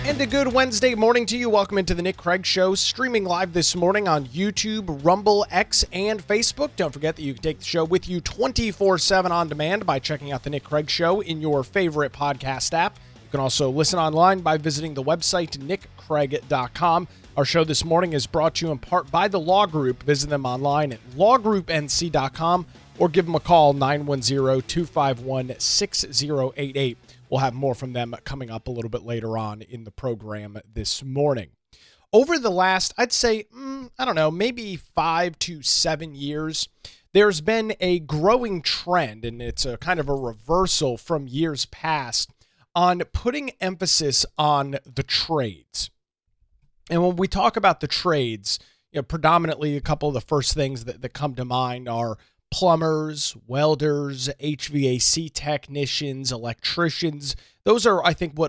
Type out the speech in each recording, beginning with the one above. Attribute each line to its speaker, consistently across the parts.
Speaker 1: And a good Wednesday morning to you. Welcome into the Nick Craig Show, streaming live this morning on YouTube, Rumble, X, and Facebook. Don't forget that you can take the show with you 24/7 on demand by checking out the Nick Craig Show in your favorite podcast app. You can also listen online by visiting the website nickcraig.com. Our show this morning is brought to you in part by the Law Group. Visit them online at lawgroupnc.com or give them a call, 910-251-6088. We'll have more from them coming up a little bit later on in the program this morning. Over the last, I'd say, maybe 5 to 7 years, there's been a growing trend, and it's a kind of a reversal from years past, on putting emphasis on the trades. And when we talk about the trades, predominantly a couple of the first things that come to mind are plumbers, welders, HVAC technicians, electricians. Those are, I think, what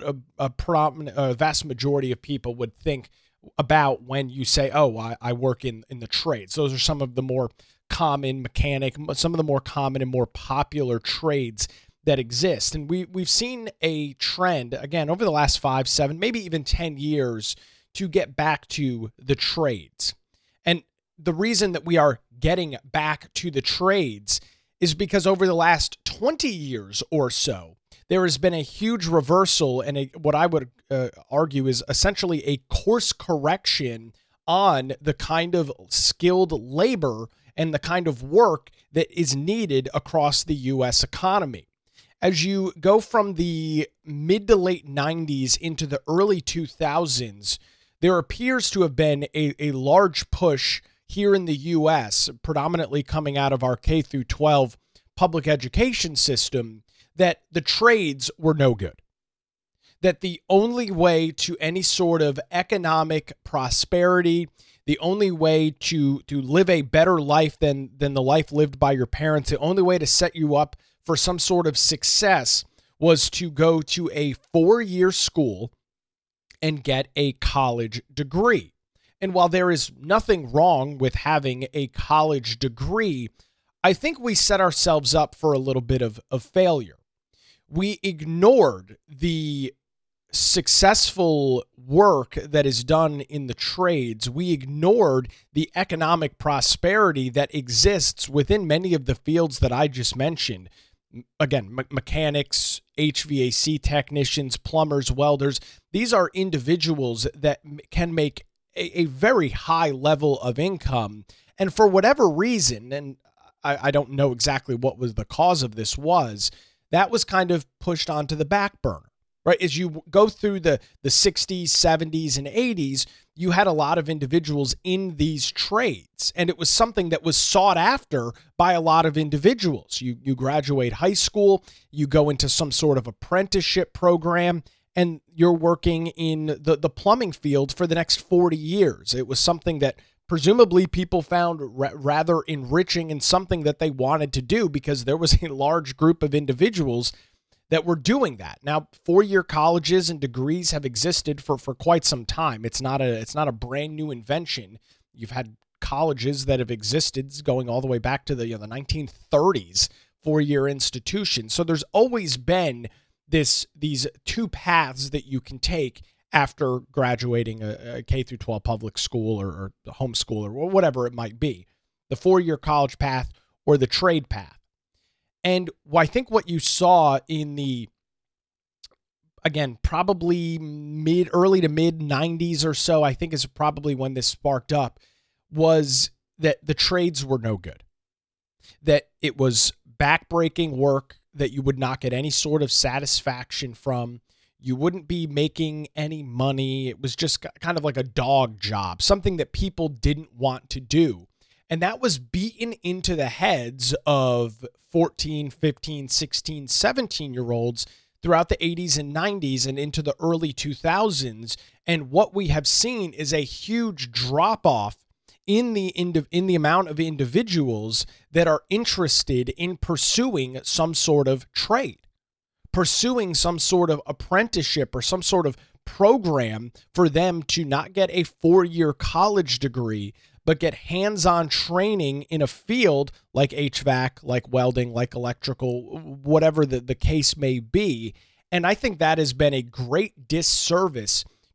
Speaker 1: a vast majority of people would think about when you say, I work in the trades. Those are some of the more common some of the more common and more popular trades that exist. And we've seen a trend, again, over the last 5, 7, maybe even 10 years to get back to the trades. And the reason that we are getting back to the trades is because over the last 20 years or so, there has been a huge reversal and what I would argue is essentially a course correction on the kind of skilled labor and the kind of work that is needed across the U.S. economy. As you go from the mid to late 90s into the early 2000s, there appears to have been a large push here in the U.S., predominantly coming out of our K through 12 public education system, that the trades were no good. That the only way to any sort of economic prosperity, the only way to live a better life than the life lived by your parents, the only way to set you up for some sort of success was to go to a 4-year school and get a college degree. And while there is nothing wrong with having a college degree, I think we set ourselves up for a little bit of failure. We ignored the successful work that is done in the trades. We ignored the economic prosperity that exists within many of the fields that I just mentioned. Again, mechanics, HVAC technicians, plumbers, welders. These are individuals that can make a very high level of income. And for whatever reason, and I don't know exactly what was the cause of this was, that was kind of pushed onto the back burner, right? As you go through the 60s, 70s, and 80s, you had a lot of individuals in these trades, and it was something that was sought after by a lot of individuals. You graduate high school, you go into some sort of apprenticeship program, and you're working in the plumbing field for the next 40 years. It was something that presumably people found rather enriching and something that they wanted to do because there was a large group of individuals that were doing that. Now, 4-year colleges and degrees have existed for quite some time. It's not a brand new invention. You've had colleges that have existed going all the way back to the 1930s, 4-year institutions. So there's always been these two paths that you can take after graduating a K through 12 public school or homeschool or whatever it might be, the 4-year college path or the trade path. And I think what you saw in the, again, probably early to mid 90s or so, I think is probably when this sparked up, was that the trades were no good. That it was backbreaking work that you would not get any sort of satisfaction from. You wouldn't be making any money. It was just kind of like a dog job, something that people didn't want to do. And that was beaten into the heads of 14, 15, 16, 17-year-olds throughout the 80s and 90s and into the early 2000s. And what we have seen is a huge drop-off in the amount of individuals that are interested in pursuing some sort of trade, pursuing some sort of apprenticeship or some sort of program for them to not get a 4-year college degree, but get hands-on training in a field like HVAC, like welding, like electrical, whatever the case may be. And I think that has been a great disservice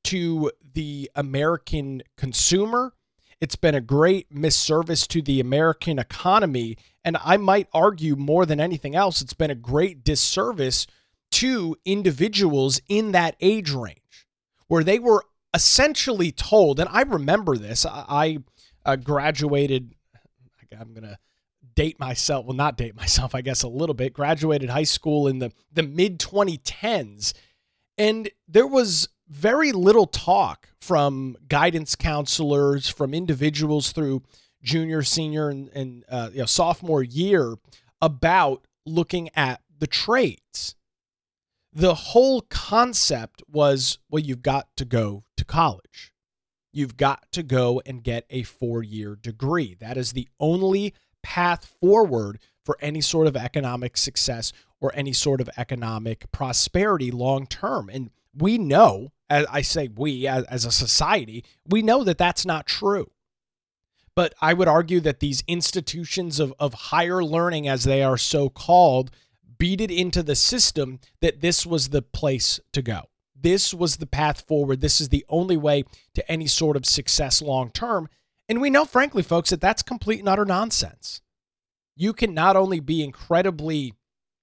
Speaker 1: to the American consumer. It's been a great misservice to the American economy. And I might argue more than anything else, it's been a great disservice to individuals in that age range where they were essentially told, and I remember this, I graduated, I'm going to date myself, well, not date myself, I guess a little bit, graduated high school in the mid-2010s, and there was very little talk from guidance counselors, from individuals through junior, senior, and sophomore year about looking at the trades. The whole concept was, well, you've got to go to college. You've got to go and get a 4-year degree. That is the only path forward for any sort of economic success or any sort of economic prosperity long term. And we know, as I say we, as a society, we know that that's not true. But I would argue that these institutions of higher learning, as they are so called, beat it into the system that this was the place to go. This was the path forward. This is the only way to any sort of success long term. And we know, frankly, folks, that that's complete and utter nonsense. You can not only be incredibly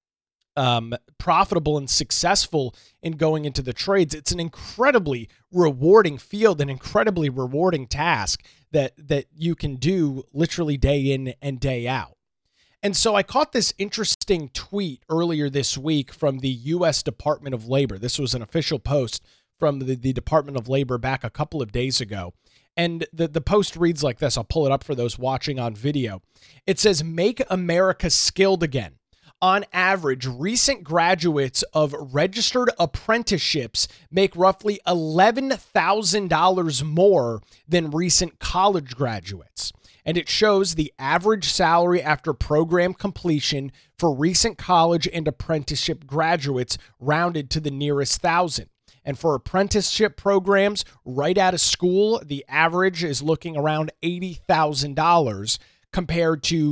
Speaker 1: profitable and successful in going into the trades, it's an incredibly rewarding field, an incredibly rewarding task that you can do literally day in and day out. And so I caught this interesting tweet earlier this week from the U.S. Department of Labor. This was an official post from the Department of Labor back a couple of days ago. And the post reads like this. I'll pull it up for those watching on video. It says, "Make America skilled again. On average, recent graduates of registered apprenticeships make roughly $11,000 more than recent college graduates." And it shows the average salary after program completion for recent college and apprenticeship graduates rounded to the nearest thousand. And for apprenticeship programs right out of school, the average is looking around $80,000 compared to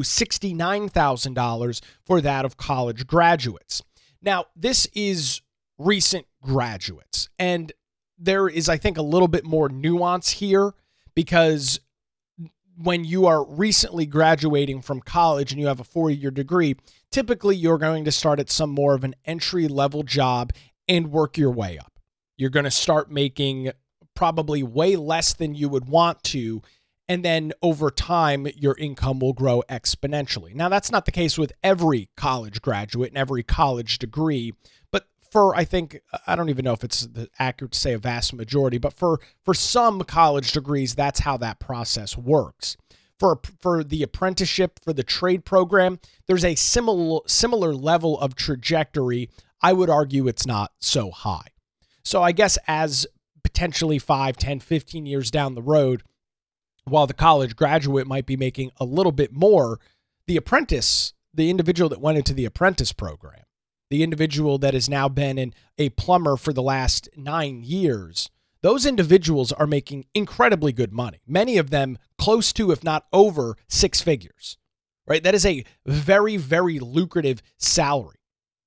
Speaker 1: $69,000 for that of college graduates. Now, this is recent graduates, and there is, I think, a little bit more nuance here, because when you are recently graduating from college and you have a 4-year degree, typically you're going to start at some more of an entry-level job and work your way up. You're going to start making probably way less than you would want to, and then over time, your income will grow exponentially. Now, that's not the case with every college graduate and every college degree, but for, I think, I don't even know if it's accurate to say a vast majority, but for some college degrees, that's how that process works. For the apprenticeship, for the trade program, there's a similar level of trajectory. I would argue it's not so high. So I guess as potentially 5, 10, 15 years down the road, while the college graduate might be making a little bit more, the apprentice, the individual that went into the apprentice program, the individual that has now been a plumber for the last 9 years, those individuals are making incredibly good money. Many of them close to, if not over, 6 figures, right? That is a very, very lucrative salary.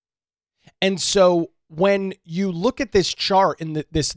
Speaker 1: And so when you look at this chart in this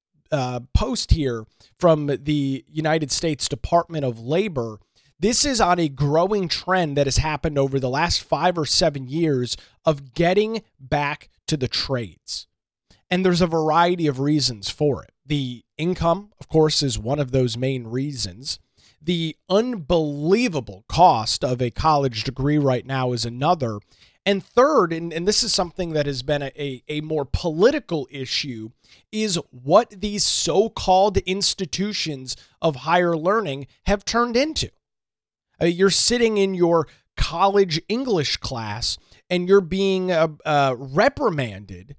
Speaker 1: post here from the United States Department of Labor, this is on a growing trend that has happened over the last 5 or 7 years of getting back to the trades. And there's a variety of reasons for it. The income, of course, is one of those main reasons. The unbelievable cost of a college degree right now is another. And third, and this is something that has been a more political issue, is what these so-called institutions of higher learning have turned into. You're sitting in your college English class and you're being reprimanded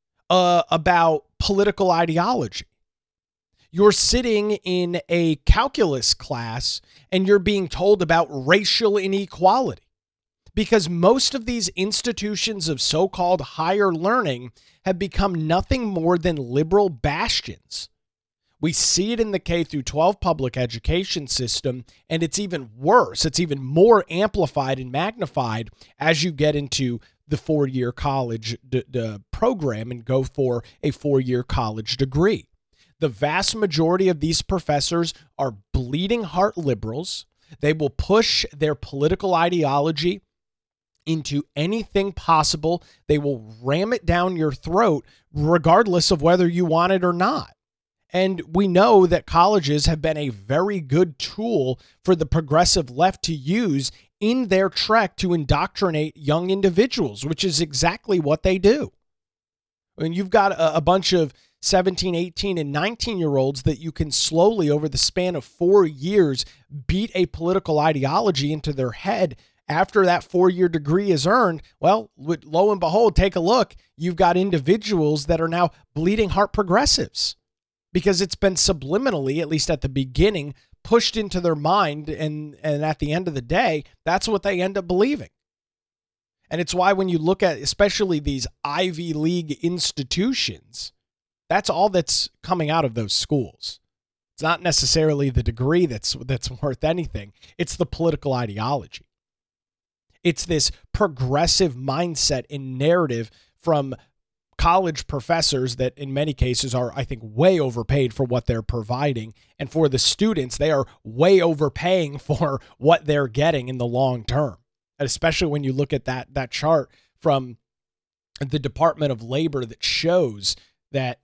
Speaker 1: about political ideology. You're sitting in a calculus class and you're being told about racial inequality. Because most of these institutions of so-called higher learning have become nothing more than liberal bastions. We see it in the K through 12 public education system, and it's even worse. It's even more amplified and magnified as you get into the 4-year college program and go for a 4-year college degree. The vast majority of these professors are bleeding heart liberals. They will push their political ideology into anything possible. They will ram it down your throat, regardless of whether you want it or not. And we know that colleges have been a very good tool for the progressive left to use in their trek to indoctrinate young individuals, which is exactly what they do. And you've got a bunch of 17, 18, and 19-year-olds that you can slowly, over the span of 4 years, beat a political ideology into their head. After that 4-year degree is earned, well, lo and behold, take a look. You've got individuals that are now bleeding heart progressives because it's been subliminally, at least at the beginning, pushed into their mind. And at the end of the day, that's what they end up believing. And it's why when you look at especially these Ivy League institutions, that's all that's coming out of those schools. It's not necessarily the degree that's worth anything. It's the political ideology. It's this progressive mindset and narrative from college professors that in many cases are, I think, way overpaid for what they're providing. And for the students, they are way overpaying for what they're getting in the long term. And especially when you look at that chart from the Department of Labor that shows that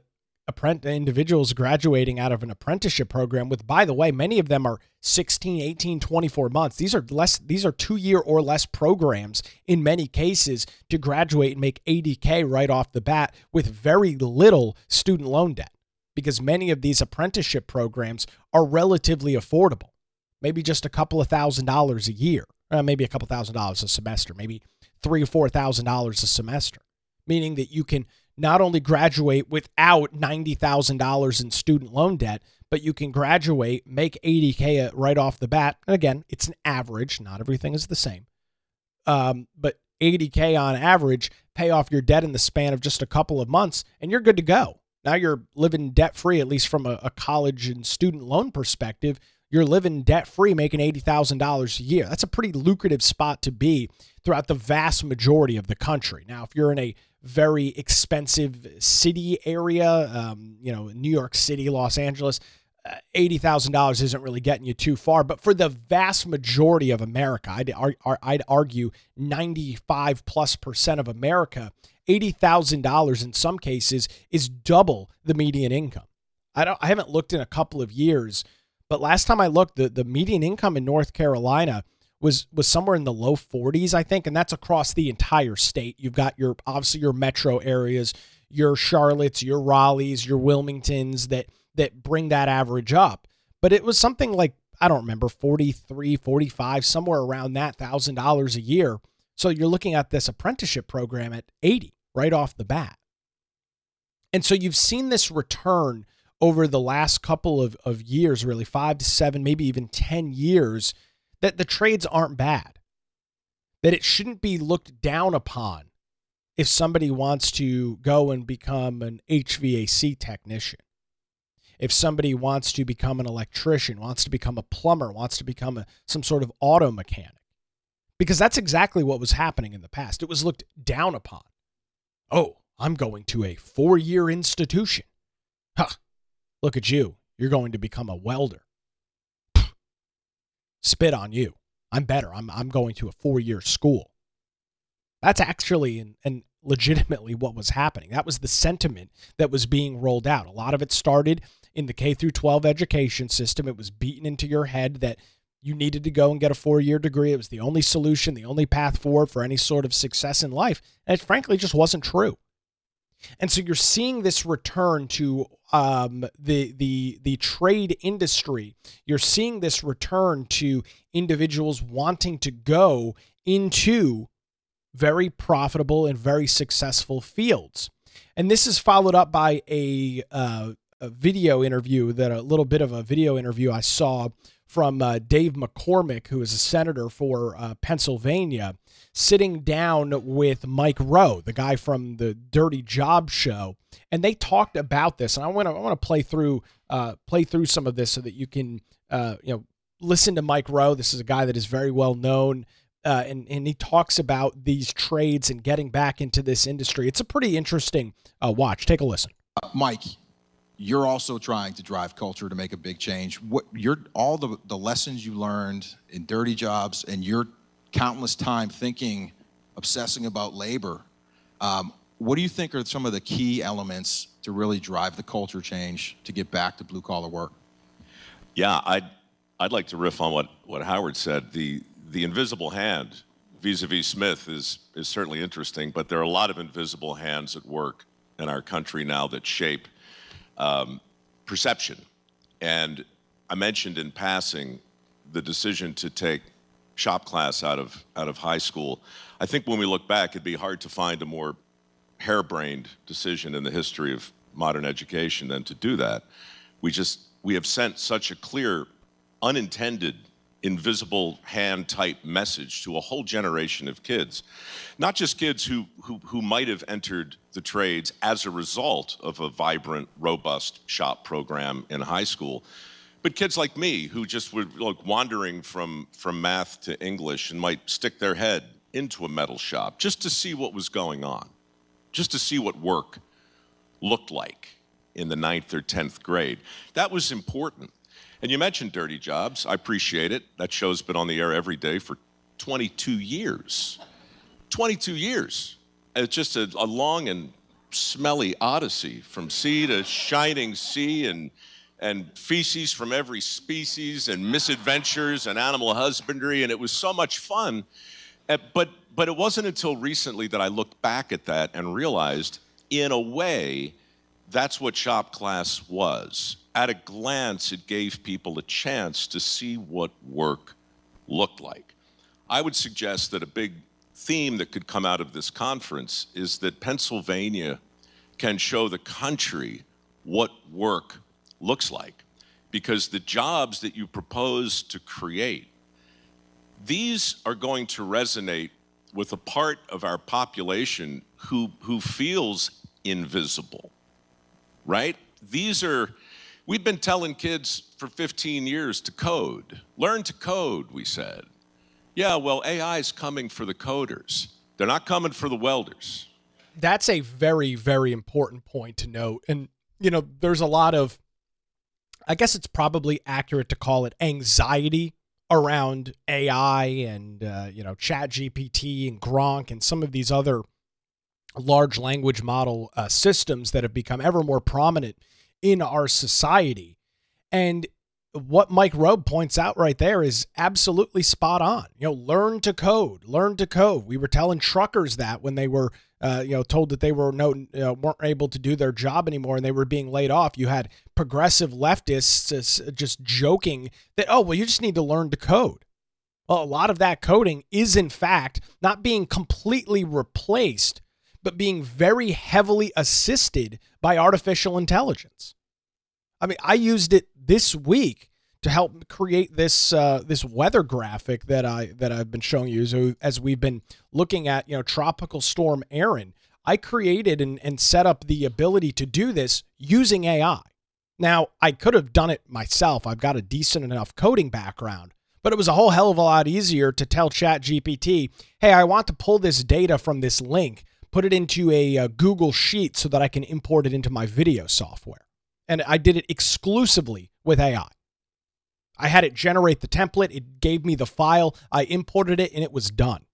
Speaker 1: individuals graduating out of an apprenticeship program with, by the way, many of them are 16, 18, 24 months. These are 2-year or less programs in many cases to graduate and make $80K right off the bat with very little student loan debt, because many of these apprenticeship programs are relatively affordable. Maybe just a couple of $1,000s a year, maybe a couple $1,000s a semester, maybe $3,000 or $4,000 a semester, meaning that you can not only graduate without $90,000 in student loan debt, but you can graduate, make $80K right off the bat. And again, it's an average. Not everything is the same. But $80K on average, pay off your debt in the span of just a couple of months, and you're good to go. Now you're living debt-free, at least from a college and student loan perspective. You're living debt-free, making $80,000 a year. That's a pretty lucrative spot to be throughout the vast majority of the country. Now, if you're in a very expensive city area, New York City, Los Angeles, $80,000 isn't really getting you too far. But for the vast majority of America, I'd argue 95+% of America, $80,000 in some cases is double the median income. I haven't looked in a couple of years, but last time I looked, the median income in North Carolina was somewhere in the low 40s, I think, and that's across the entire state. You've got obviously your metro areas, your Charlottes, your Raleighs, your Wilmingtons that bring that average up. But it was something like, I don't remember, 43, 45, somewhere around that $1,000 a year. So you're looking at this apprenticeship program at 80 right off the bat. And so you've seen this return over the last couple of years, really 5 to 7, maybe even 10 years, that the trades aren't bad, that it shouldn't be looked down upon if somebody wants to go and become an HVAC technician, if somebody wants to become an electrician, wants to become a plumber, wants to become some sort of auto mechanic, because that's exactly what was happening in the past. It was looked down upon. Oh, I'm going to a 4-year institution. Look at you. You're going to become a welder. Spit on you. I'm better. I'm going to a 4-year school. That's actually and legitimately what was happening. That was the sentiment that was being rolled out. A lot of it started in the K through 12 education system. It was beaten into your head that you needed to go and get a 4-year degree. It was the only solution, the only path forward for any sort of success in life. And it frankly just wasn't true. And so you're seeing this return to the trade industry. You're seeing this return to individuals wanting to go into very profitable and very successful fields. And this is followed up by a video interview, a little bit of a video interview I saw from Dave McCormick, who is a senator for Pennsylvania, sitting down with Mike Rowe, the guy from the Dirty Jobs show, and they talked about this. And I want to play through some of this so that you can listen to Mike Rowe. This is a guy that is very well known, and he talks about these trades and getting back into this industry. It's a pretty interesting watch. Take a listen.
Speaker 2: Mike, you're also trying to drive culture to make a big change. What all the lessons you learned in Dirty Jobs and your countless time thinking, obsessing about labor, what do you think are some of the key elements to really drive the culture change to get back to blue collar work?
Speaker 3: Yeah, I'd like to riff on what Howard said. The invisible hand vis-a-vis Smith is certainly interesting, but there are a lot of invisible hands at work in our country now that shape perception. And I mentioned in passing the decision to take shop class out of high school. I think when we look back, it'd be hard to find a more harebrained decision in the history of modern education than to do that. We have sent such a clear, unintended, invisible hand type message to a whole generation of kids. Not just kids who might have entered the trades as a result of a vibrant, robust shop program in high school, but kids like me who just were like wandering from math to English and might stick their head into a metal shop just to see what was going on, just to see what work looked like in the 9th or 10th grade. That was important. And you mentioned Dirty Jobs. I appreciate it. That show's been on the air every day for 22 years. 22 years. It's just a long and smelly odyssey from sea to shining sea and feces from every species and misadventures and animal husbandry. And it was so much fun. But it wasn't until recently that I looked back at that and realized, in a way, that's what shop class was. At a glance, it gave people a chance to see what work looked like. I would suggest that a big theme that could come out of this conference is that Pennsylvania can show the country what work looks like, because the jobs that you propose to create, these are going to resonate with a part of our population who feels invisible, right? We've been telling kids for 15 years to code. Learn to code, we said. Yeah, well, AI is coming for the coders. They're not coming for the welders.
Speaker 1: That's a very, very important point to note. And, there's a lot of, I guess it's probably accurate to call it anxiety around AI and, ChatGPT and Gronk and some of these other large language model systems that have become ever more prominent in our society. And what Mike Rowe points out right there is absolutely spot on. Learn to code. We were telling truckers that when they were, told that they weren't able to do their job anymore and they were being laid off. You had progressive leftists just joking that, you just need to learn to code. Well, a lot of that coding is, in fact, not being completely replaced, but being very heavily assisted by artificial intelligence. I mean, I used it this week to help create this weather graphic that I've been showing you. So as we've been looking at Tropical Storm Erin, I created and set up the ability to do this using AI. Now, I could have done it myself. I've got a decent enough coding background, but it was a whole hell of a lot easier to tell ChatGPT, hey, I want to pull this data from this link, put it into a Google Sheet so that I can import it into my video software. And I did it exclusively with AI. I had it generate the template. It gave me the file. I imported it and it was done.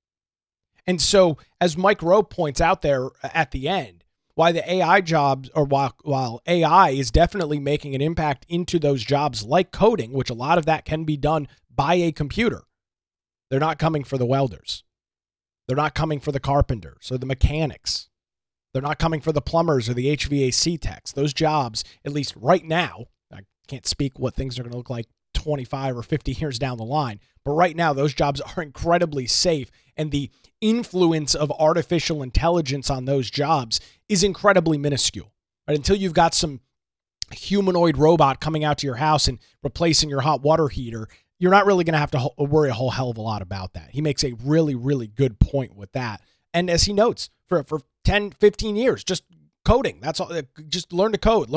Speaker 1: And so, as Mike Rowe points out there at the end, why the AI jobs, or while AI is definitely making an impact into those jobs like coding, which a lot of that can be done by a computer, they're not coming for the welders. They're not coming for the carpenters or the mechanics. They're not coming for the plumbers or the HVAC techs. Those jobs, at least right now, I can't speak what things are going to look like 25 or 50 years down the line, but right now those jobs are incredibly safe, and the influence of artificial intelligence on those jobs is incredibly minuscule. Right? Until you've got some humanoid robot coming out to your house and replacing your hot water heater, you're not really going to have to worry a whole hell of a lot about that. He makes a really, really good point with that. And as he notes, for 10, 15 years, just coding. That's all. Just learn to code.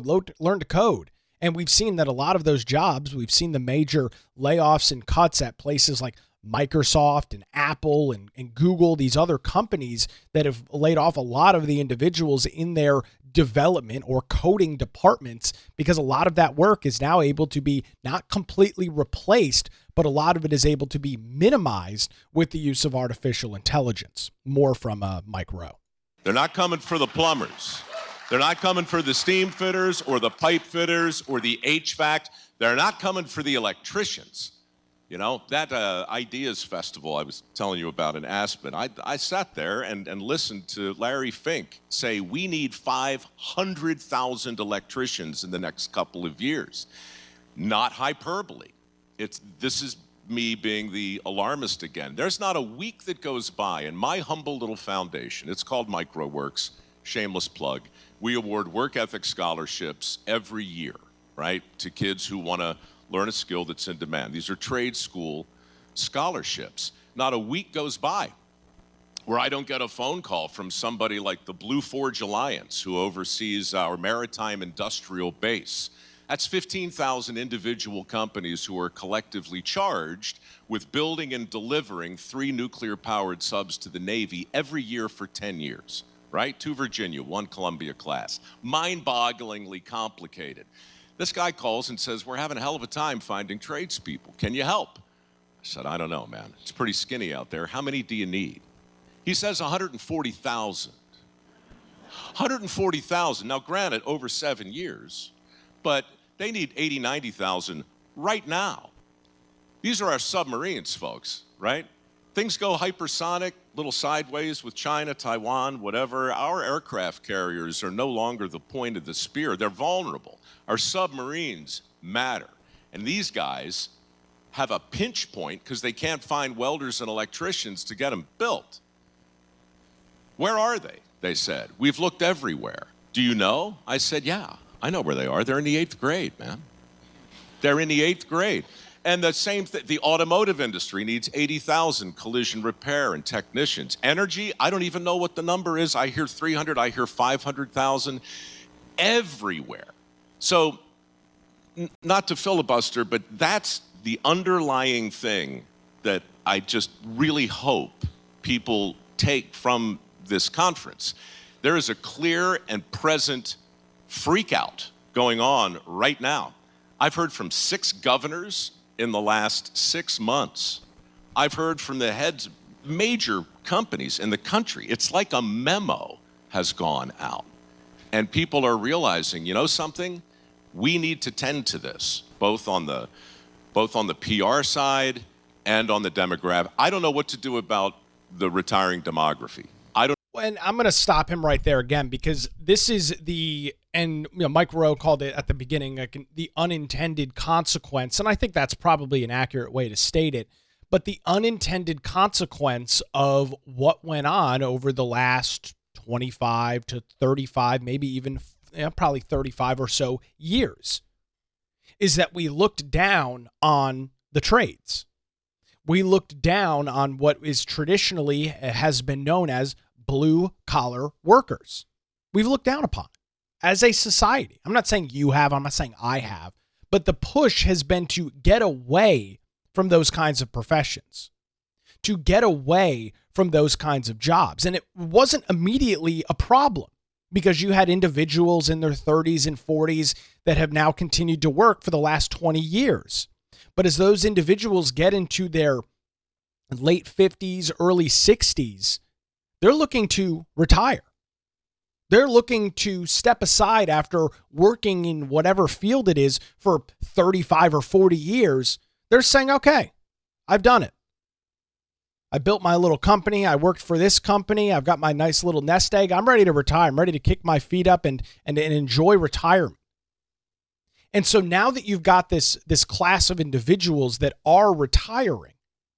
Speaker 1: And we've seen that a lot of those jobs, we've seen the major layoffs and cuts at places like Microsoft and Apple and Google, these other companies that have laid off a lot of the individuals in their development or coding departments, because a lot of that work is now able to be not completely replaced, but a lot of it is able to be minimized with the use of artificial intelligence. More from Mike Rowe.
Speaker 3: They're not coming for the plumbers. They're not coming for the steam fitters or the pipe fitters or the HVAC. They're not coming for the electricians. You know, that Ideas Festival I was telling you about in Aspen, I sat there and listened to Larry Fink say we need 500,000 electricians in the next couple of years. Not hyperbole. This is me being the alarmist again. There's not a week that goes by in my humble little foundation. It's called MicroWorks, shameless plug. We award work ethic scholarships every year, right, to kids who want to learn a skill that's in demand. These are trade school scholarships. Not a week goes by where I don't get a phone call from somebody like the Blue Forge Alliance, who oversees our maritime industrial base. That's 15,000 individual companies who are collectively charged with building and delivering 3 nuclear-powered subs to the Navy every year for 10 years, right? 2 Virginia, 1 Columbia class. Mind-bogglingly complicated. This guy calls and says, we're having a hell of a time finding tradespeople. Can you help? I said, I don't know, man. It's pretty skinny out there. How many do you need? He says 140,000. 140,000. Now, granted, over 7 years, but they need 80, 90,000 right now. These are our submarines, folks, right? Things go hypersonic, little sideways with China, Taiwan, whatever. Our aircraft carriers are no longer the point of the spear. They're vulnerable. Our submarines matter. And these guys have a pinch point because they can't find welders and electricians to get them built. Where are they? They said. We've looked everywhere. Do you know? I said, yeah, I know where they are. They're in the 8th grade, man. They're in the 8th grade. And the same thing, the automotive industry needs 80,000 collision repair and technicians. Energy, I don't even know what the number is. I hear 300, I hear 500,000 everywhere. So, not to filibuster, but that's the underlying thing that I just really hope people take from this conference. There is a clear and present freak out going on right now. I've heard from 6 governors in the last 6 months. I've heard from the heads of major companies in the country. It's like a memo has gone out. And people are realizing, you know something? We need to tend to this, both on the PR side and on the demographic. I don't know what to do about the retiring demography.
Speaker 1: And I'm going to stop him right there again, because this is Mike Rowe called it at the beginning, like the unintended consequence. And I think that's probably an accurate way to state it. But the unintended consequence of what went on over the last 25 to 35, maybe even probably 35 or so years, is that we looked down on the trades. We looked down on what is traditionally has been known as blue-collar workers. We've looked down upon it as a society. I'm not saying you have, I'm not saying I have, but the push has been to get away from those kinds of professions, to get away from those kinds of jobs. And it wasn't immediately a problem, because you had individuals in their 30s and 40s that have now continued to work for the last 20 years. But as those individuals get into their late 50s, early 60s, they're looking to retire. They're looking to step aside after working in whatever field it is for 35 or 40 years. They're saying, okay, I've done it. I built my little company. I worked for this company. I've got my nice little nest egg. I'm ready to retire. I'm ready to kick my feet up and enjoy retirement. And so now that you've got this class of individuals that are retiring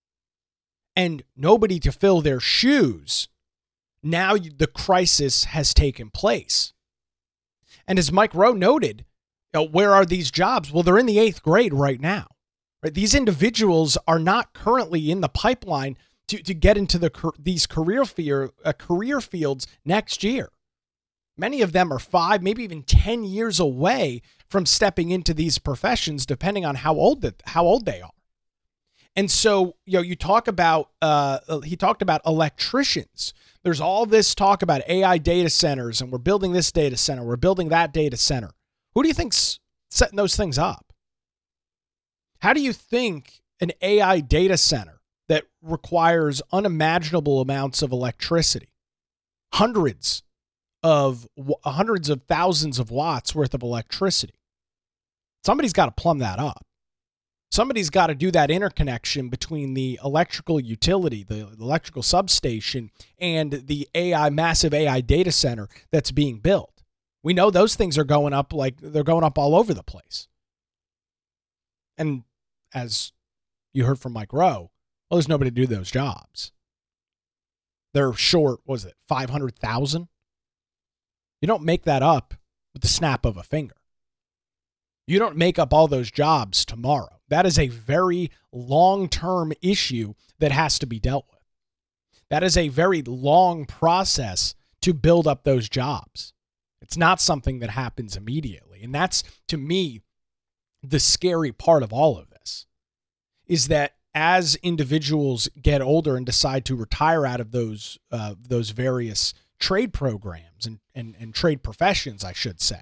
Speaker 1: and nobody to fill their shoes, now the crisis has taken place. And as Mike Rowe noted, where are these jobs? Well, they're in the 8th grade right now. Right? These individuals are not currently in the pipeline to get into these career fields next year. Many of them are 5, maybe even 10 years away from stepping into these professions, depending on how old they are. And so, you talk about, he talked about electricians. There's all this talk about AI data centers, and we're building this data center, we're building that data center. Who do you think's setting those things up? How do you think an AI data center that requires unimaginable amounts of electricity, hundreds of thousands of watts worth of electricity, somebody's got to plumb that up. Somebody's got to do that interconnection between the electrical utility, the electrical substation, and the massive AI data center that's being built. We know those things are going up like they're going up all over the place. And as you heard from Mike Rowe, well, there's nobody to do those jobs. They're short, 500,000? You don't make that up with the snap of a finger. You don't make up all those jobs tomorrow. That is a very long-term issue that has to be dealt with. That is a very long process to build up those jobs. It's not something that happens immediately. And that's, to me, the scary part of all of this, is that as individuals get older and decide to retire out of those various trade programs and trade professions, I should say,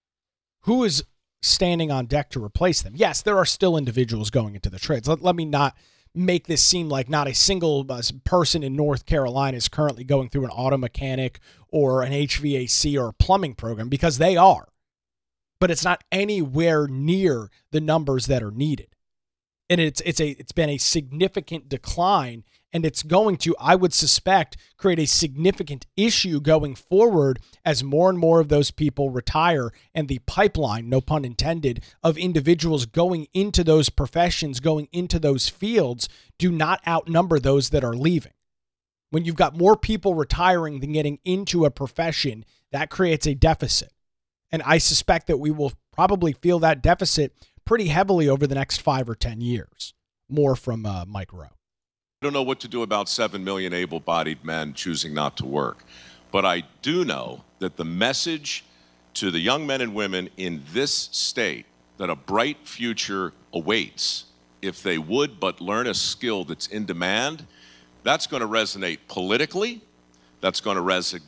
Speaker 1: who is standing on deck to replace them? Yes, there are still individuals going into the trades. Let me not make this seem like not a single person in North Carolina is currently going through an auto mechanic or an HVAC or a plumbing program, because they are. But it's not anywhere near the numbers that are needed. And it's been a significant decline, and it's going to, I would suspect, create a significant issue going forward as more and more of those people retire, and the pipeline, no pun intended, of individuals going into those professions, going into those fields, do not outnumber those that are leaving. When you've got more people retiring than getting into a profession, that creates a deficit. And I suspect that we will probably feel that deficit pretty heavily over the next 5 or 10 years. More from Mike Rowe.
Speaker 3: I don't know what to do about 7 million able-bodied men choosing not to work. But I do know that the message to the young men and women in this state that a bright future awaits if they would but learn a skill that's in demand, that's going to resonate politically. That's going to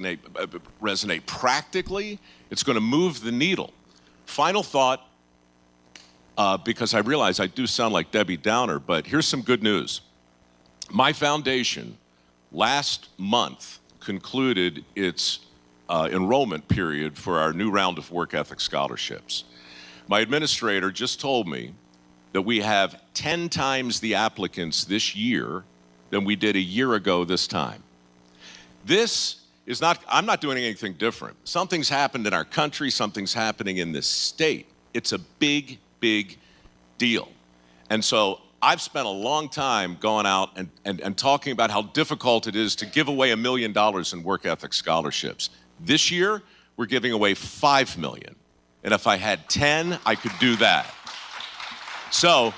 Speaker 3: resonate practically. It's going to move the needle. Final thought, because I realize I do sound like Debbie Downer, but here's some good news. My foundation last month concluded its enrollment period for our new round of work ethic scholarships. My administrator just told me that we have 10 times the applicants this year than we did a year ago this time. This is not, I'm not doing anything different. Something's happened in our country, something's happening in this state. It's a big, big deal. And so I've spent a long time going out and talking about how difficult it is to give away $1 million in work ethic scholarships. This year, we're giving away $5 million. And if I had 10, I could do that. So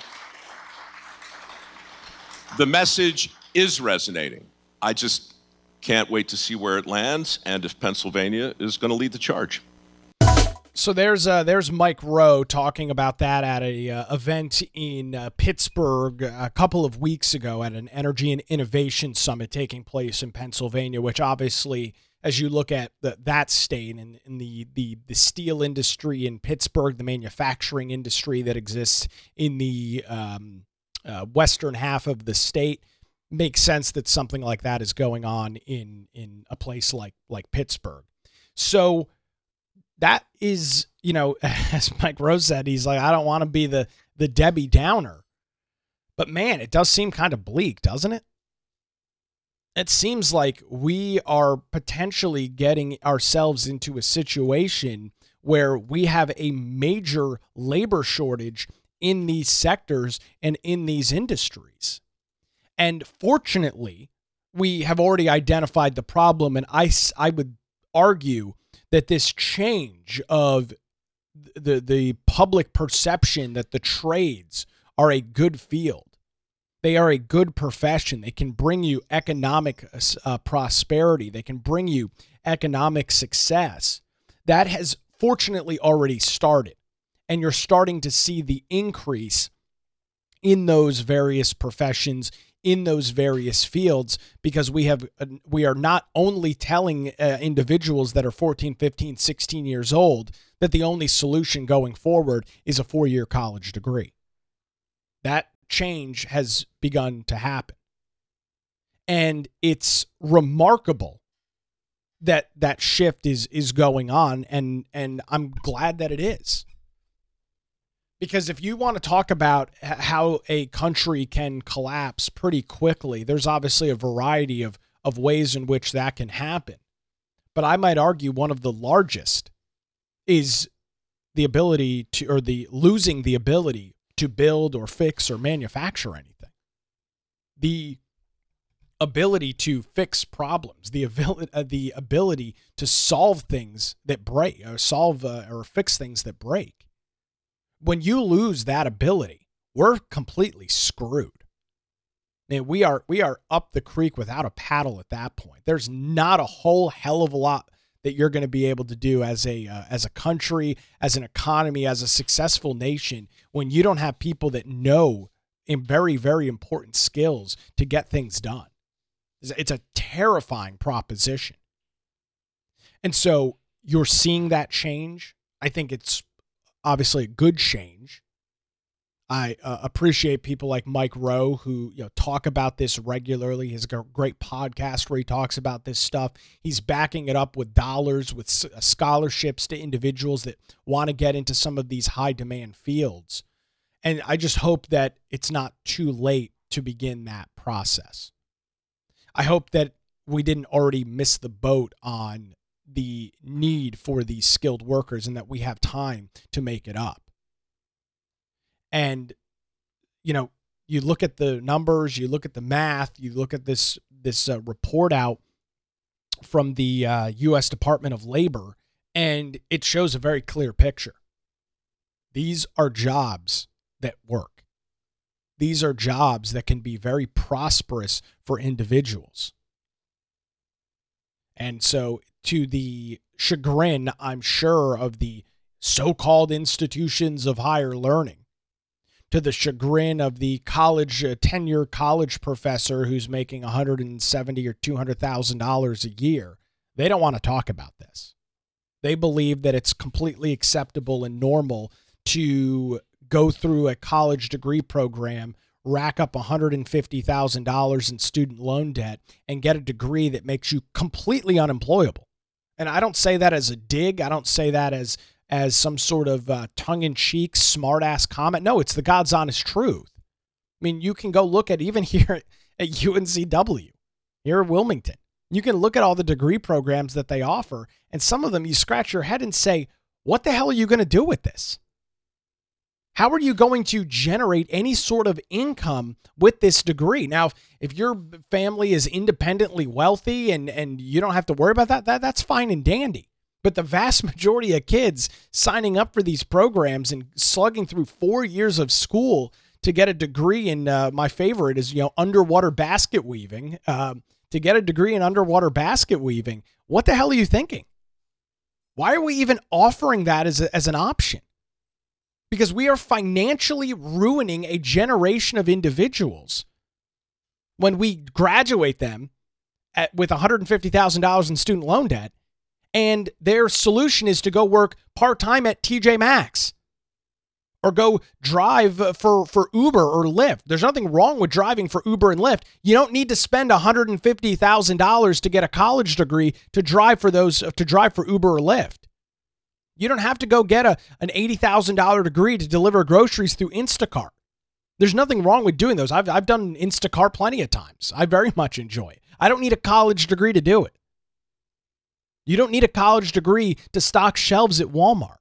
Speaker 3: the message is resonating. I just can't wait to see where it lands and if Pennsylvania is going to lead the charge.
Speaker 1: So there's Mike Rowe talking about that at a event in Pittsburgh a couple of weeks ago at an Energy and Innovation Summit taking place in Pennsylvania, which obviously, as you look at that state and the steel industry in Pittsburgh, the manufacturing industry that exists in the western half of the state, makes sense that something like that is going on in a place like Pittsburgh. So that is, as Mike Rose said, he's like, I don't want to be the Debbie Downer. But man, it does seem kind of bleak, doesn't it? It seems like we are potentially getting ourselves into a situation where we have a major labor shortage in these sectors and in these industries. And fortunately, we have already identified the problem, and I would argue that this change of the public perception that the trades are a good field, they are a good profession, they can bring you economic prosperity, they can bring you economic success, that has fortunately already started. And you're starting to see the increase in those various professions, in those various fields, because we are not only telling individuals that are 14, 15, 16 years old that the only solution going forward is a 4-year college degree. That change has begun to happen. And it's remarkable that that shift is going on, and I'm glad that it is. Because if you want to talk about how a country can collapse pretty quickly, there's obviously a variety of ways in which that can happen. But I might argue one of the largest is the ability to, or the losing the ability to build or fix or manufacture anything. The ability to fix problems, the ability to solve things that break, or fix things that break. When you lose that ability, we're completely screwed. Man, we are up the creek without a paddle at that point. There's not a whole hell of a lot that you're going to be able to do as a country, as an economy, as a successful nation, when you don't have people that know in very, very important skills to get things done. It's a terrifying proposition. And so you're seeing that change. I think it's obviously a good change. I appreciate people like Mike Rowe who talk about this regularly. He has a great podcast where he talks about this stuff. He's backing it up with dollars, with scholarships to individuals that want to get into some of these high demand fields. And I just hope that it's not too late to begin that process. I hope that we didn't already miss the boat on the need for these skilled workers and that we have time to make it up. And, you look at the numbers, you look at the math, you look at this report out from the U.S. Department of Labor, and it shows a very clear picture. These are jobs that work. These are jobs that can be very prosperous for individuals. And so, to the chagrin, I'm sure, of the so-called institutions of higher learning, to the chagrin of the tenured college professor who's making $170,000 or $200,000 a year, they don't want to talk about this. They believe that it's completely acceptable and normal to go through a college degree program, rack up $150,000 in student loan debt, and get a degree that makes you completely unemployable. And I don't say that as a dig. I don't say that as some sort of tongue-in-cheek, smart-ass comment. No, it's the God's honest truth. I mean, you can go look at even here at UNCW, here at Wilmington. You can look at all the degree programs that they offer, and some of them you scratch your head and say, what the hell are you going to do with this? How are you going to generate any sort of income with this degree? Now, if your family is independently wealthy and you don't have to worry about that's fine and dandy. But the vast majority of kids signing up for these programs and slugging through 4 years of school to get a degree in, my favorite is, underwater basket weaving, to get a degree in underwater basket weaving. What the hell are you thinking? Why are we even offering that as an option? Because we are financially ruining a generation of individuals when we graduate them with $150,000 in student loan debt, and their solution is to go work part-time at TJ Maxx or go drive for Uber or Lyft. There's nothing wrong with driving for Uber and Lyft. You don't need to spend $150,000 to get a college degree to drive for Uber or Lyft. You don't have to go get an $80,000 degree to deliver groceries through Instacart. There's nothing wrong with doing those. I've done Instacart plenty of times. I very much enjoy it. I don't need a college degree to do it. You don't need a college degree to stock shelves at Walmart.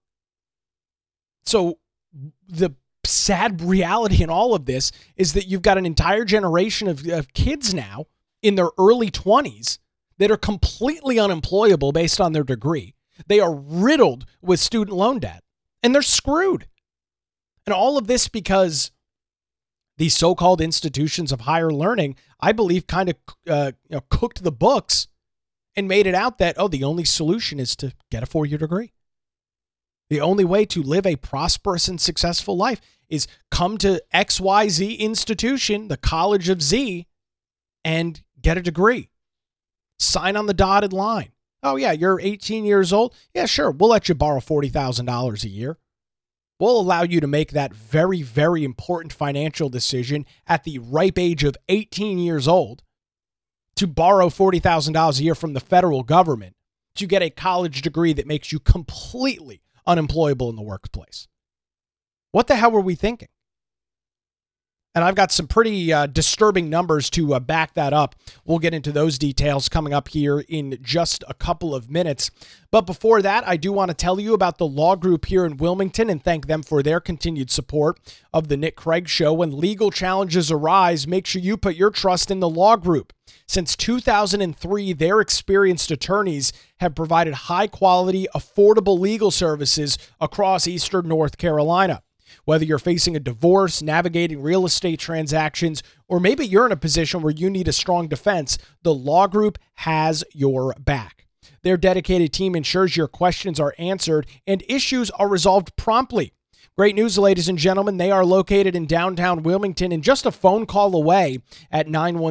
Speaker 1: So the sad reality in all of this is that you've got an entire generation of kids now in their early 20s that are completely unemployable based on their degree. They are riddled with student loan debt, and they're screwed. And all of this because these so-called institutions of higher learning, I believe, kind of cooked the books and made it out that, the only solution is to get a 4-year degree. The only way to live a prosperous and successful life is come to XYZ institution, the College of Z, and get a degree. Sign on the dotted line. Oh, yeah, you're 18 years old? Yeah, sure. We'll let you borrow $40,000 a year. We'll allow you to make that very, very important financial decision at the ripe age of 18 years old to borrow $40,000 a year from the federal government to get a college degree that makes you completely unemployable in the workplace. What the hell were we thinking? And I've got some pretty disturbing numbers to back that up. We'll get into those details coming up here in just a couple of minutes. But before that, I do want to tell you about the Law Group here in Wilmington and thank them for their continued support of the Nick Craig Show. When legal challenges arise, make sure you put your trust in the Law Group. Since 2003, their experienced attorneys have provided high-quality, affordable legal services across Eastern North Carolina. Whether you're facing a divorce, navigating real estate transactions, or maybe you're in a position where you need a strong defense, the Law Group has your back. Their dedicated team ensures your questions are answered and issues are resolved promptly. Great news, ladies and gentlemen. They are located in downtown Wilmington and just a phone call away at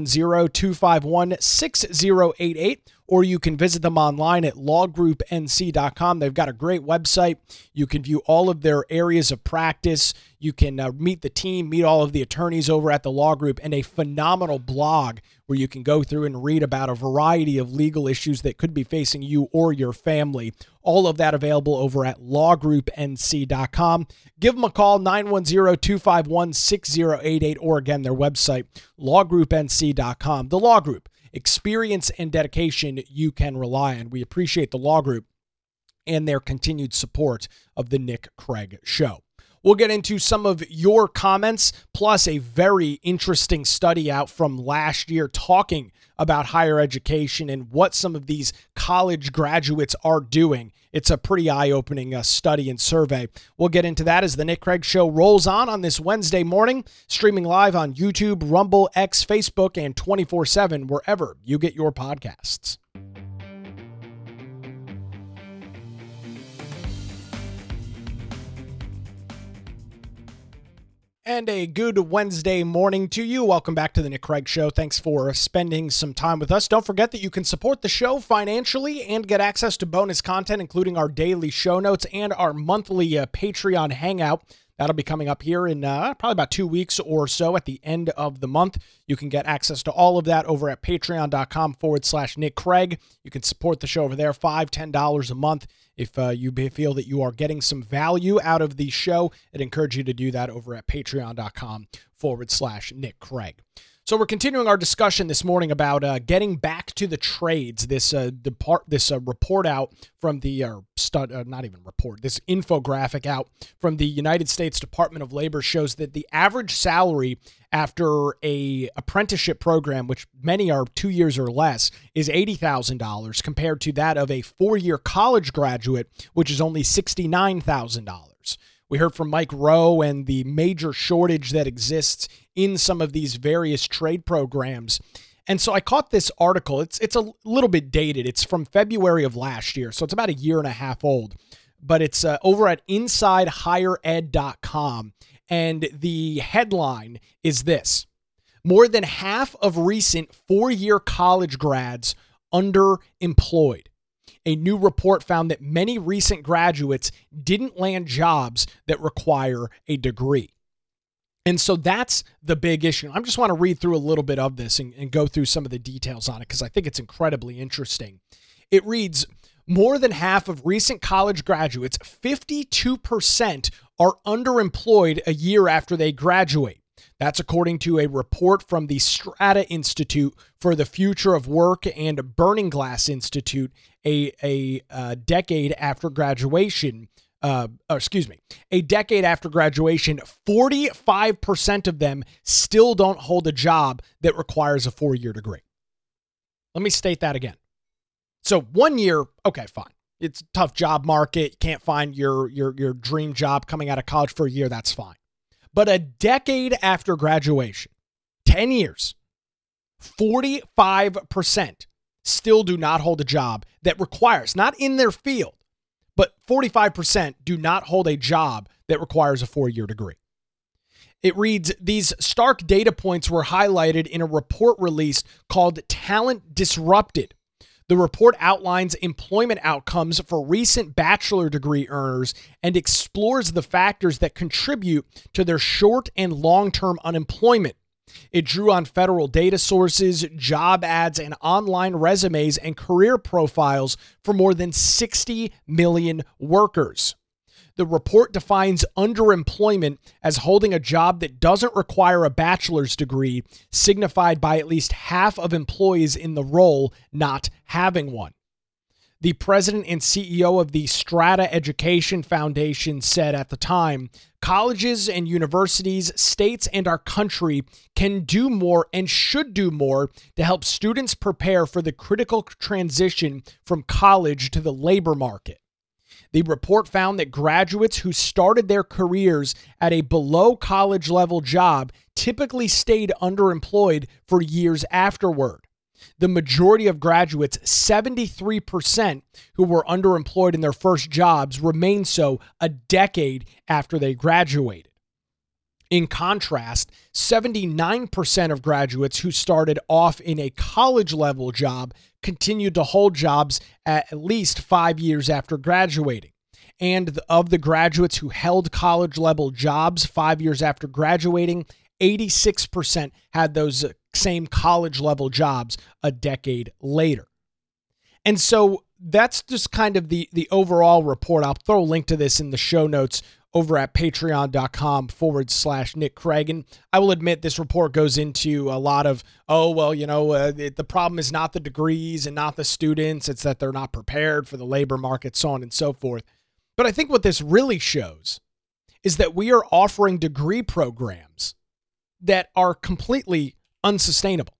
Speaker 1: 910-251-6088, or you can visit them online at lawgroupnc.com. They've got a great website. You can view all of their areas of practice. You can meet the team, meet all of the attorneys over at the Law Group, and a phenomenal blog where you can go through and read about a variety of legal issues that could be facing you or your family. All of that available over at lawgroupnc.com. Give them a call, 910-251-6088, or again, their website, lawgroupnc.com. The Law Group, experience and dedication you can rely on. We appreciate the Law Group and their continued support of the Nick Craig Show. We'll get into some of your comments, plus a very interesting study out from last year talking about higher education and what some of these college graduates are doing. It's a pretty eye-opening study and survey. We'll get into that as the Nick Craig Show rolls on this Wednesday morning, streaming live on YouTube, Rumble, X, Facebook, and 24/7, wherever you get your podcasts. And a good Wednesday morning to you. Welcome back to the Nick Craig Show. Thanks for spending some time with us. Don't forget that you can support the show financially and get access to bonus content, including our daily show notes and our monthly Patreon hangout. That'll be coming up here in probably about 2 weeks or so at the end of the month. You can get access to all of that over at patreon.com/Nick Craig. You can support the show over there, $5, $10 a month. If you feel that you are getting some value out of the show, I'd encourage you to do that over at patreon.com/Nick Craig. So we're continuing our discussion this morning about getting back to the trades. This report out from the this infographic out from the United States Department of Labor shows that the average salary after a apprenticeship program, which many are 2 years or less, is $80,000 compared to that of a 4-year college graduate, which is only $69,000. We heard from Mike Rowe and the major shortage that exists in some of these various trade programs. And so I caught this article. It's a little bit dated. It's from February of last year, so it's about a year and a half old. But it's over at InsideHigherEd.com. And the headline is this: more than half of recent 4-year college grads underemployed. A new report found that many recent graduates didn't land jobs that require a degree. And so that's the big issue. I just want to read through a little bit of this and go through some of the details on it because I think it's incredibly interesting. It reads, more than half of recent college graduates, 52%, are underemployed a year after they graduate. That's according to a report from the Strata Institute for the Future of Work and Burning Glass Institute, a decade after graduation. A decade after graduation, 45% of them still don't hold a job that requires a 4-year degree. Let me state that again. So 1 year, okay, fine. It's a tough job market. You can't find your dream job coming out of college for a year. That's fine. But a decade after graduation, 10 years, 45% still do not hold a job that requires, not in their field, but 45% do not hold a job that requires a 4-year degree. It reads, these stark data points were highlighted in a report released called Talent Disrupted. The report outlines employment outcomes for recent bachelor degree earners and explores the factors that contribute to their short and long-term unemployment. It drew on federal data sources, job ads, and online resumes and career profiles for more than 60 million workers. The report defines underemployment as holding a job that doesn't require a bachelor's degree, signified by at least half of employees in the role not having one. The president and CEO of the Strata Education Foundation said at the time, colleges and universities, states, and our country can do more and should do more to help students prepare for the critical transition from college to the labor market. The report found that graduates who started their careers at a below college level job typically stayed underemployed for years afterward. The majority of graduates, 73%, who were underemployed in their first jobs, remained so a decade after they graduated. In contrast, 79% of graduates who started off in a college-level job continued to hold jobs at least 5 years after graduating. And of the graduates who held college-level jobs 5 years after graduating, 86% had those same college-level jobs a decade later. And so that's just kind of the overall report. I'll throw a link to this in the show notes over at patreon.com/Nick Craig. And I will admit this report goes into a lot of, the problem is not the degrees and not the students. It's that they're not prepared for the labor market, so on and so forth. But I think what this really shows is that we are offering degree programs that are completely unsustainable.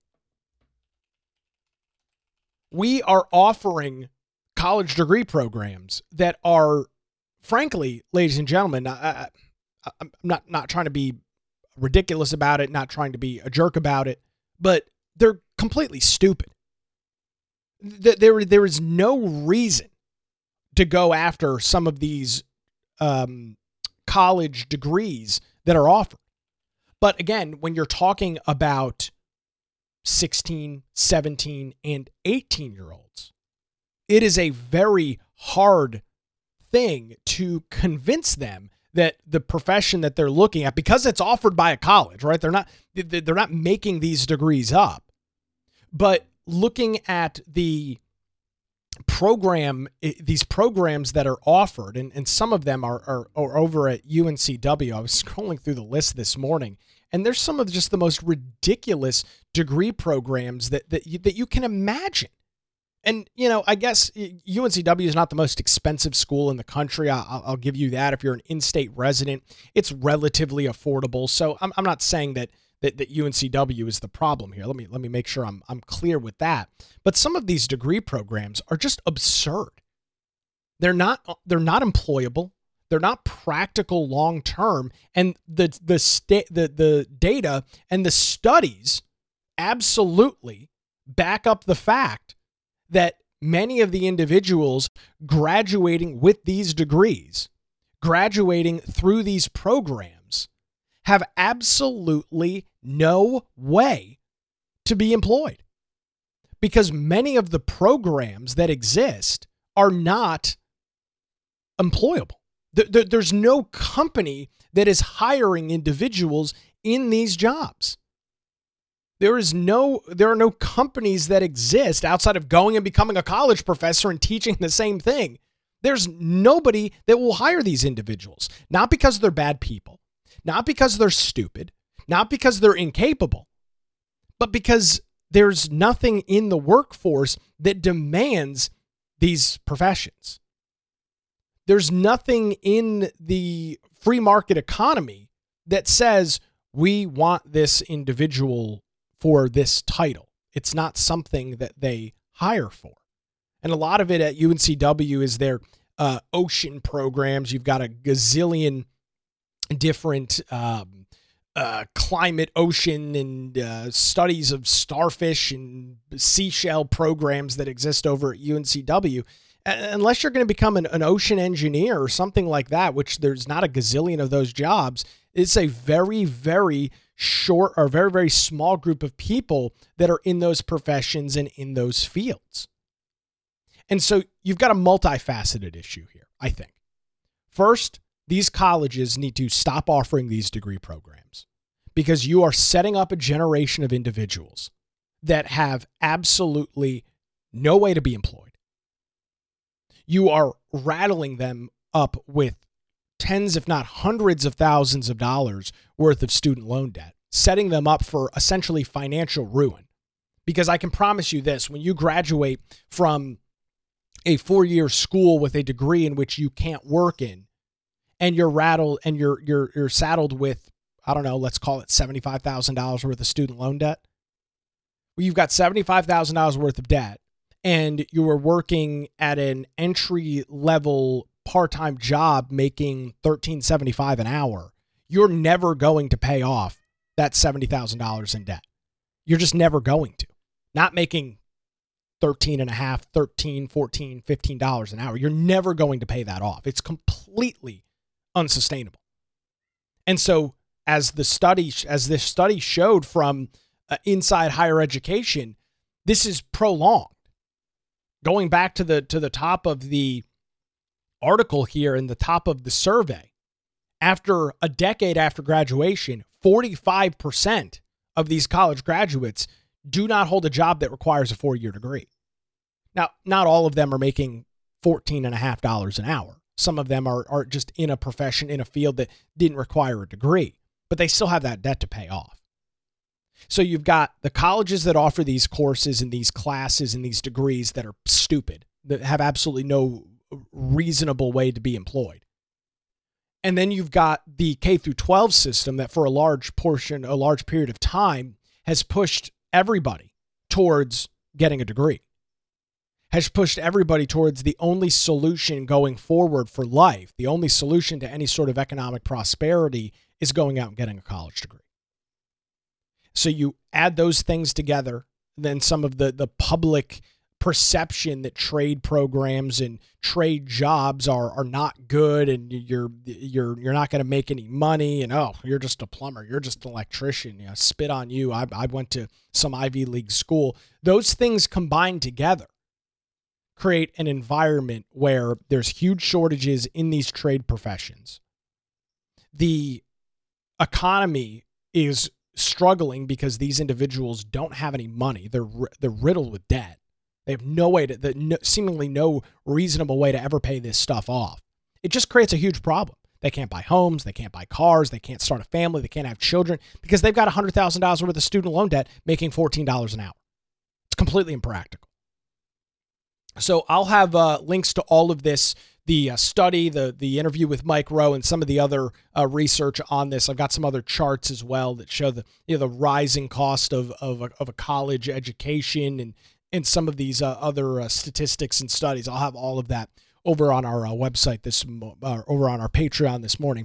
Speaker 1: We are offering college degree programs that are, frankly, ladies and gentlemen, I'm not trying to be ridiculous about it, not trying to be a jerk about it, but they're completely stupid. There is no reason to go after some of these college degrees that are offered. But again, when you're talking about 16, 17, and 18-year-olds, it is a very hard thing to convince them that the profession that they're looking at, because it's offered by a college, right? They're not making these degrees up, but looking at the program, these programs that are offered, and some of them are over at UNCW. I was scrolling through the list this morning, and there's some of just the most ridiculous degree programs that you can imagine. And, I guess UNCW is not the most expensive school in the country. I'll give you that. If you're an in-state resident, it's relatively affordable. So I'm not saying that UNCW is the problem here. Let me make sure I'm clear with that. But some of these degree programs are just absurd. They're not employable. They're not practical long term, and the data and the studies absolutely back up the fact that many of the individuals graduating with these degrees, graduating through these programs, have absolutely no way to be employed, because many of the programs that exist are not employable. There's no company that is hiring individuals in these jobs. There are no companies that exist outside of going and becoming a college professor and teaching the same thing. There's nobody that will hire these individuals, not because they're bad people, not because they're stupid, not because they're incapable, but because there's nothing in the workforce that demands these professions. There's nothing in the free market economy that says we want this individual for this title. It's not something that they hire for. And a lot of it at UNCW is their ocean programs. You've got a gazillion different climate, ocean, and studies of starfish and seashell programs that exist over at UNCW. Unless you're going to become an ocean engineer or something like that, which there's not a gazillion of those jobs, it's a very, very short or very, very small group of people that are in those professions and in those fields. And so you've got a multifaceted issue here, I think. First, these colleges need to stop offering these degree programs because you are setting up a generation of individuals that have absolutely no way to be employed. You are rattling them up with tens, if not hundreds of thousands of dollars worth of student loan debt, setting them up for essentially financial ruin. Because I can promise you this, when you graduate from a 4-year school with a degree in which you can't work in, and you're rattled and you're saddled with, I don't know, let's call it $75,000 worth of student loan debt. Well, you've got $75,000 worth of debt, and you were working at an entry-level part-time job making $13.75 an hour. You're never going to pay off that $70,000 in debt. You're just never going to. Not making $13.50, $13, $14, $15 an hour. You're never going to pay that off. It's completely unsustainable. And so as this study showed from Inside Higher Education, this is prolonged. Going back to the top of the article here and the top of the survey, after a decade after graduation, 45% of these college graduates do not hold a job that requires a 4-year degree. Now, not all of them are making $14.50 an hour. Some of them are just in a profession, in a field that didn't require a degree, but they still have that debt to pay off. So you've got the colleges that offer these courses and these classes and these degrees that are stupid, that have absolutely no reasonable way to be employed. And then you've got the K through 12 system that for a large period of time has pushed everybody towards getting a degree, has pushed everybody towards the only solution going forward for life. The only solution to any sort of economic prosperity is going out and getting a college degree. So you add those things together, then some of the public perception that trade programs and trade jobs are not good, and you're not going to make any money, and you're just a plumber, you're just an electrician, spit on you. I went to some Ivy League school. Those things combined together create an environment where there's huge shortages in these trade professions. The economy is struggling because these individuals don't have any money. They're riddled with debt. They have no way to, seemingly no reasonable way to ever pay this stuff off. It just creates a huge problem. They can't buy homes. They can't buy cars. They can't start a family. They can't have children because they've got $100,000 worth of student loan debt making $14 an hour. It's completely impractical. So I'll have links to all of this, the study, the interview with Mike Rowe, and some of the other research on this. I've got some other charts as well that show the rising cost of a college education and some of these other statistics and studies. I'll have all of that over on our website over on our Patreon this morning,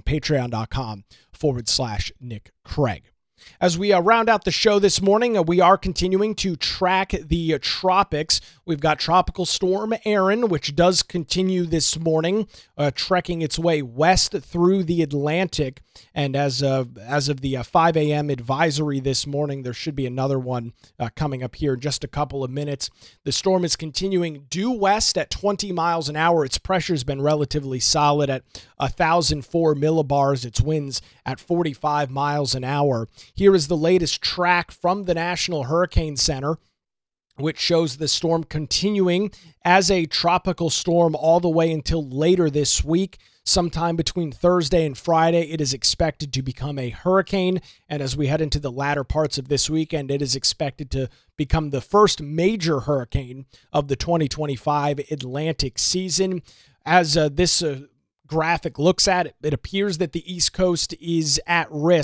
Speaker 1: patreon.com/Nick Craig. As we round out the show this morning, we are continuing to track the tropics. We've got Tropical Storm Erin, which does continue this morning, trekking its way west through the Atlantic. And as of the 5 a.m. advisory this morning, there should be another one coming up here in just a couple of minutes. The storm is continuing due west at 20 miles an hour. Its pressure has been relatively solid at 1,004 millibars. Its winds at 45 miles an hour. Here is the latest track from the National Hurricane Center, which shows the storm continuing as a tropical storm all the way until later this week. Sometime between Thursday and Friday, it is expected to become a hurricane. And as we head into the latter parts of this weekend, it is expected to become the first major hurricane of the 2025 Atlantic season. As this graphic looks at it, it appears that the East Coast is at risk.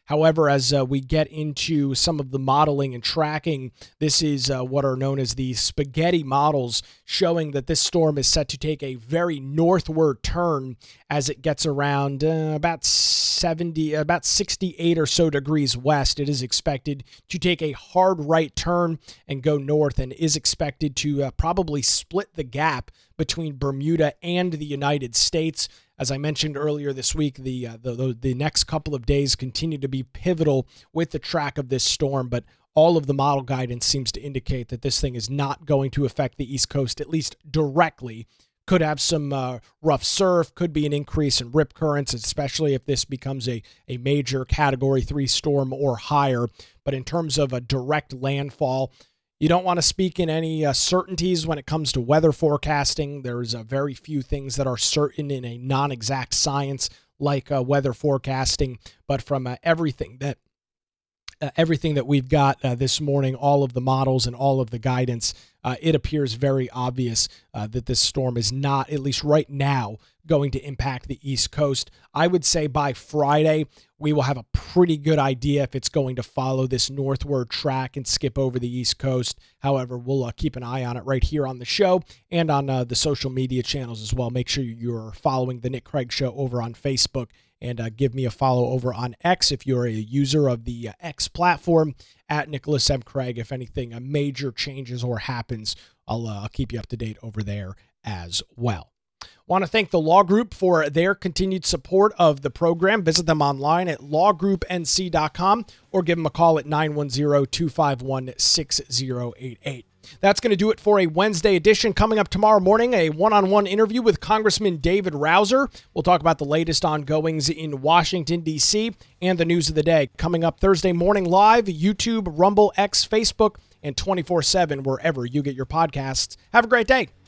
Speaker 1: However, as we get into some of the modeling and tracking, this is what are known as the spaghetti models, showing that this storm is set to take a very northward turn as it gets around about 68 or so degrees west. It is expected to take a hard right turn and go north, and is expected to probably split the gap between Bermuda and the United States. As I mentioned earlier this week, the next couple of days continue to be pivotal with the track of this storm, but all of the model guidance seems to indicate that this thing is not going to affect the East Coast, at least directly. Could have some rough surf, could be an increase in rip currents, especially if this becomes a major Category 3 storm or higher. But in terms of a direct landfall, you don't want to speak in any certainties when it comes to weather forecasting. There's very few things that are certain in a non-exact science like weather forecasting. But from everything that we've got this morning, all of the models and all of the guidance, it appears very obvious that this storm is not, at least right now, going to impact the East Coast. I would say by Friday, we will have a pretty good idea if it's going to follow this northward track and skip over the East Coast. However, we'll keep an eye on it right here on the show and on the social media channels as well. Make sure you're following The Nick Craig Show over on Facebook, and give me a follow over on X if you're a user of the X platform, at Nicholas M. Craig. If anything major changes or happens, I'll keep you up to date over there as well. Want to thank the Law Group for their continued support of the program. Visit them online at lawgroupnc.com or give them a call at 910-251-6088. That's going to do it for a Wednesday edition. Coming up tomorrow morning, a one-on-one interview with Congressman David Rouzer. We'll talk about the latest ongoings in Washington, D.C. and the news of the day. Coming up Thursday morning live, YouTube, Rumble, X, Facebook, and 24/7 wherever you get your podcasts. Have a great day.